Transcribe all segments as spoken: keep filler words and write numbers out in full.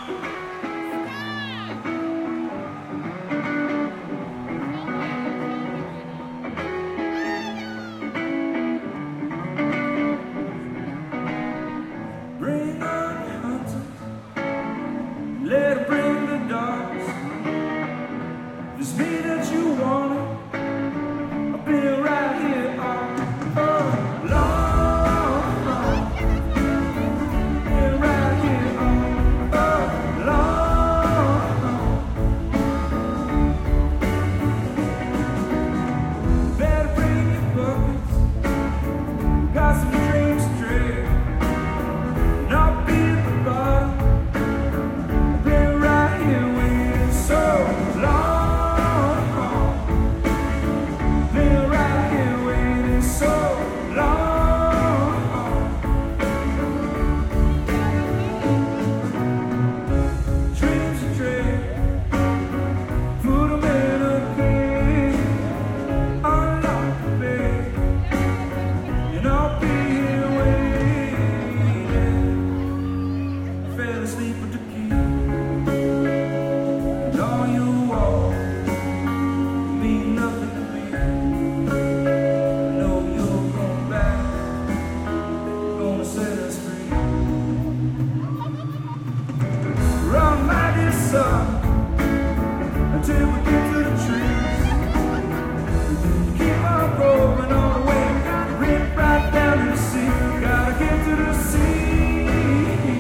Bring on the hunters, let her bring the dogs. If it's me that you wanted, I've been right here all along. Been right here all along. Better bring your buckets, got some dreams to dream. Not be at the bottom, been right here waiting so long. Been right here waiting so long. Dreams are dreams, put them in a cage, unlock the bed, and I'll be here waiting. Fell asleep with the key, and all your walls mean nothing to me. I know you'll come back, gonna set us free. Run my dear son, until we get to the trees. Keep on going all the way, rip right down to the sea. Gotta get to the sea.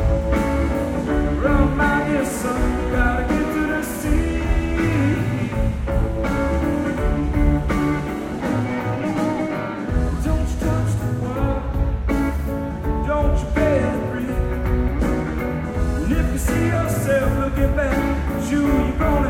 Run my dear son, gotta get to the sea. Don't you touch the water, don't you barely breathe. And if you see yourself looking back at you, you're gonna